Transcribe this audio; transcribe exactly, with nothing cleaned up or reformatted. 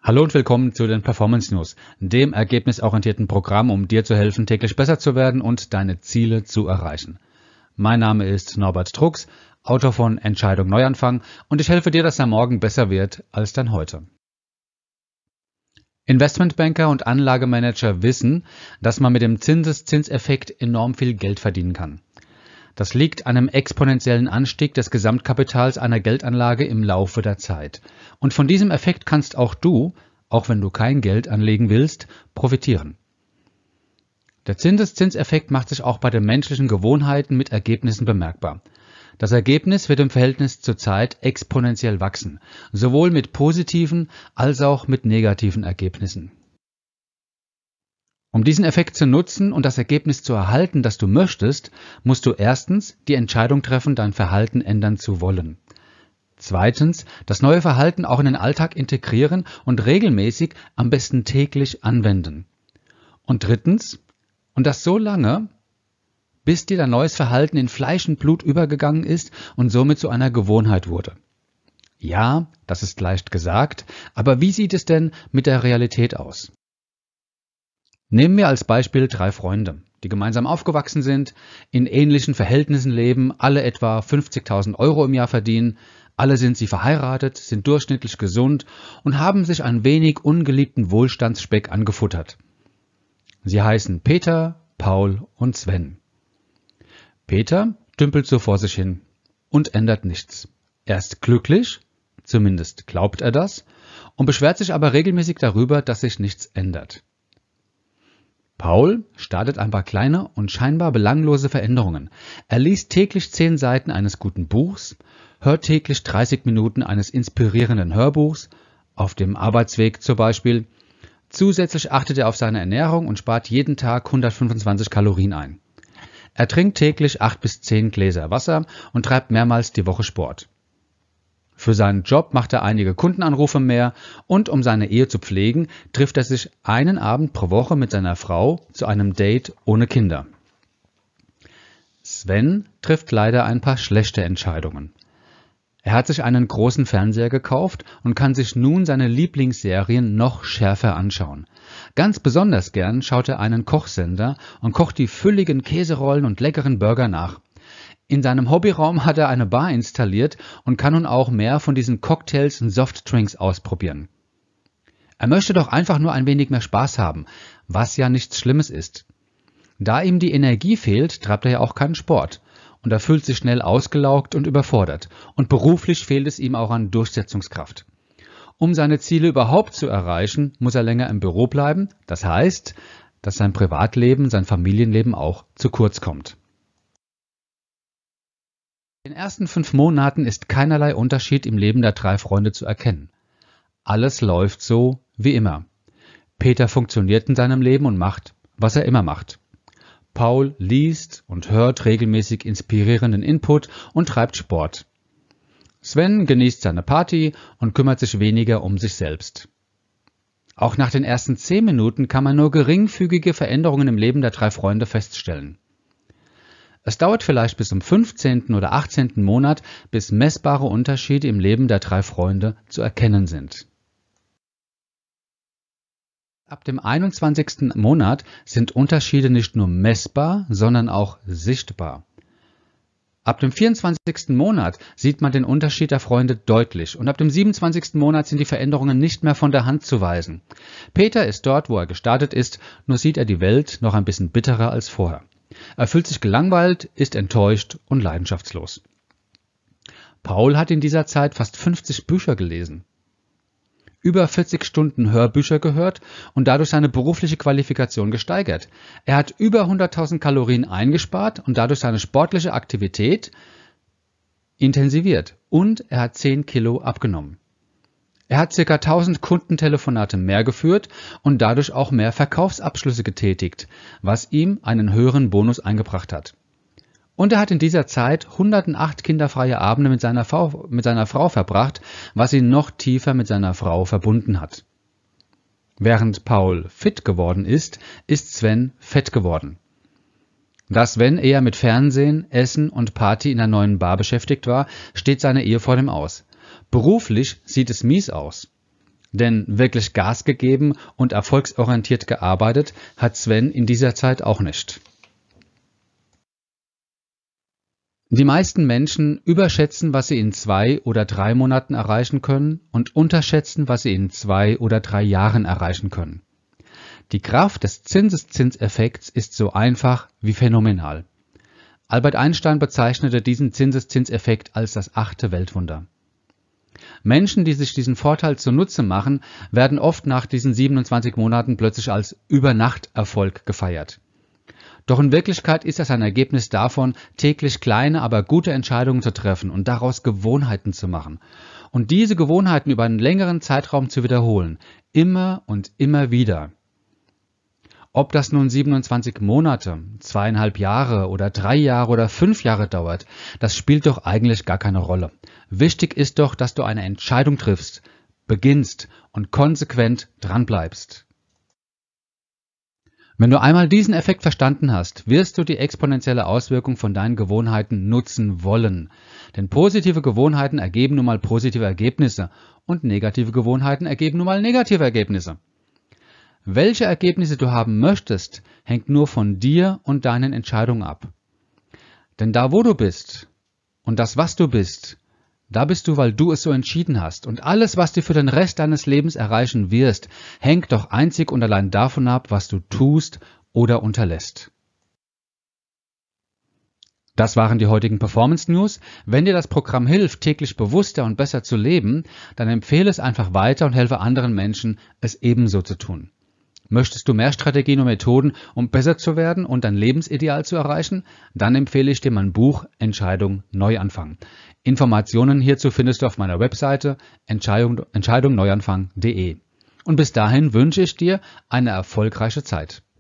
Hallo und willkommen zu den Performance News, dem ergebnisorientierten Programm, um dir zu helfen, täglich besser zu werden und deine Ziele zu erreichen. Mein Name ist Norbert Drucks, Autor von Entscheidung Neuanfang, und ich helfe dir, dass dein Morgen besser wird als dein Heute. Investmentbanker und Anlagemanager wissen, dass man mit dem Zinseszinseffekt enorm viel Geld verdienen kann. Das liegt an einem exponentiellen Anstieg des Gesamtkapitals einer Geldanlage im Laufe der Zeit. Und von diesem Effekt kannst auch du, auch wenn du kein Geld anlegen willst, profitieren. Der Zinseszinseffekt macht sich auch bei den menschlichen Gewohnheiten mit Ergebnissen bemerkbar. Das Ergebnis wird im Verhältnis zur Zeit exponentiell wachsen, sowohl mit positiven als auch mit negativen Ergebnissen. Um diesen Effekt zu nutzen und das Ergebnis zu erhalten, das du möchtest, musst du erstens die Entscheidung treffen, dein Verhalten ändern zu wollen. Zweitens, das neue Verhalten auch in den Alltag integrieren und regelmäßig, am besten täglich anwenden. Und drittens, und das so lange, bis dir dein neues Verhalten in Fleisch und Blut übergegangen ist und somit zu einer Gewohnheit wurde. Ja, das ist leicht gesagt, aber wie sieht es denn mit der Realität aus? Nehmen wir als Beispiel drei Freunde, die gemeinsam aufgewachsen sind, in ähnlichen Verhältnissen leben, alle etwa fünfzigtausend Euro im Jahr verdienen, alle sind sie verheiratet, sind durchschnittlich gesund und haben sich ein wenig ungeliebten Wohlstandsspeck angefuttert. Sie heißen Peter, Paul und Sven. Peter dümpelt so vor sich hin und ändert nichts. Er ist glücklich, zumindest glaubt er das, und beschwert sich aber regelmäßig darüber, dass sich nichts ändert. Paul startet ein paar kleine und scheinbar belanglose Veränderungen. Er liest täglich zehn Seiten eines guten Buchs, hört täglich dreißig Minuten eines inspirierenden Hörbuchs, auf dem Arbeitsweg zum Beispiel. Zusätzlich achtet er auf seine Ernährung und spart jeden Tag hundertfünfundzwanzig Kalorien ein. Er trinkt täglich acht bis zehn Gläser Wasser und treibt mehrmals die Woche Sport. Für seinen Job macht er einige Kundenanrufe mehr und um seine Ehe zu pflegen, trifft er sich einen Abend pro Woche mit seiner Frau zu einem Date ohne Kinder. Sven trifft leider ein paar schlechte Entscheidungen. Er hat sich einen großen Fernseher gekauft und kann sich nun seine Lieblingsserien noch schärfer anschauen. Ganz besonders gern schaut er einen Kochsender und kocht die fülligen Käserollen und leckeren Burger nach. In seinem Hobbyraum hat er eine Bar installiert und kann nun auch mehr von diesen Cocktails und Softdrinks ausprobieren. Er möchte doch einfach nur ein wenig mehr Spaß haben, was ja nichts Schlimmes ist. Da ihm die Energie fehlt, treibt er ja auch keinen Sport und er fühlt sich schnell ausgelaugt und überfordert und beruflich fehlt es ihm auch an Durchsetzungskraft. Um seine Ziele überhaupt zu erreichen, muss er länger im Büro bleiben, das heißt, dass sein Privatleben, sein Familienleben auch zu kurz kommt. In den ersten fünf Monaten ist keinerlei Unterschied im Leben der drei Freunde zu erkennen. Alles läuft so wie immer. Peter funktioniert in seinem Leben und macht, was er immer macht. Paul liest und hört regelmäßig inspirierenden Input und treibt Sport. Sven genießt seine Party und kümmert sich weniger um sich selbst. Auch nach den ersten zehn Minuten kann man nur geringfügige Veränderungen im Leben der drei Freunde feststellen. Es dauert vielleicht bis zum fünfzehnten oder achtzehnten Monat, bis messbare Unterschiede im Leben der drei Freunde zu erkennen sind. Ab dem einundzwanzigsten Monat sind Unterschiede nicht nur messbar, sondern auch sichtbar. Ab dem vierundzwanzigsten Monat sieht man den Unterschied der Freunde deutlich und ab dem siebenundzwanzigsten Monat sind die Veränderungen nicht mehr von der Hand zu weisen. Peter ist dort, wo er gestartet ist, nur sieht er die Welt noch ein bisschen bitterer als vorher. Er fühlt sich gelangweilt, ist enttäuscht und leidenschaftslos. Paul hat in dieser Zeit fast fünfzig Bücher gelesen, über vierzig Stunden Hörbücher gehört und dadurch seine berufliche Qualifikation gesteigert. Er hat über hunderttausend Kalorien eingespart und dadurch seine sportliche Aktivität intensiviert und er hat zehn Kilo abgenommen. Er hat ca. tausend Kundentelefonate mehr geführt und dadurch auch mehr Verkaufsabschlüsse getätigt, was ihm einen höheren Bonus eingebracht hat. Und er hat in dieser Zeit hundertacht kinderfreie Abende mit seiner Frau, mit seiner Frau verbracht, was ihn noch tiefer mit seiner Frau verbunden hat. Während Paul fit geworden ist, ist Sven fett geworden. Da Sven eher mit Fernsehen, Essen und Party in der neuen Bar beschäftigt war, steht seine Ehe vor dem Aus. Beruflich sieht es mies aus. Denn wirklich Gas gegeben und erfolgsorientiert gearbeitet hat Sven in dieser Zeit auch nicht. Die meisten Menschen überschätzen, was sie in zwei oder drei Monaten erreichen können und unterschätzen, was sie in zwei oder drei Jahren erreichen können. Die Kraft des Zinseszinseffekts ist so einfach wie phänomenal. Albert Einstein bezeichnete diesen Zinseszinseffekt als das achte Weltwunder. Menschen, die sich diesen Vorteil zunutze machen, werden oft nach diesen siebenundzwanzig Monaten plötzlich als Übernachterfolg gefeiert. Doch in Wirklichkeit ist das ein Ergebnis davon, täglich kleine, aber gute Entscheidungen zu treffen und daraus Gewohnheiten zu machen. Und diese Gewohnheiten über einen längeren Zeitraum zu wiederholen, immer und immer wieder. Ob das nun siebenundzwanzig Monate, zweieinhalb Jahre oder drei Jahre oder fünf Jahre dauert, das spielt doch eigentlich gar keine Rolle. Wichtig ist doch, dass du eine Entscheidung triffst, beginnst und konsequent dranbleibst. Wenn du einmal diesen Effekt verstanden hast, wirst du die exponentielle Auswirkung von deinen Gewohnheiten nutzen wollen. Denn positive Gewohnheiten ergeben nun mal positive Ergebnisse und negative Gewohnheiten ergeben nun mal negative Ergebnisse. Welche Ergebnisse du haben möchtest, hängt nur von dir und deinen Entscheidungen ab. Denn da, wo du bist und das, was du bist, da bist du, weil du es so entschieden hast. Und alles, was du für den Rest deines Lebens erreichen wirst, hängt doch einzig und allein davon ab, was du tust oder unterlässt. Das waren die heutigen Performance News. Wenn dir das Programm hilft, täglich bewusster und besser zu leben, dann empfehle es einfach weiter und helfe anderen Menschen, es ebenso zu tun. Möchtest du mehr Strategien und Methoden, um besser zu werden und dein Lebensideal zu erreichen? Dann empfehle ich dir mein Buch Entscheidung Neuanfang. Informationen hierzu findest du auf meiner Webseite entscheidung neuanfang punkt de. Und bis dahin wünsche ich dir eine erfolgreiche Zeit.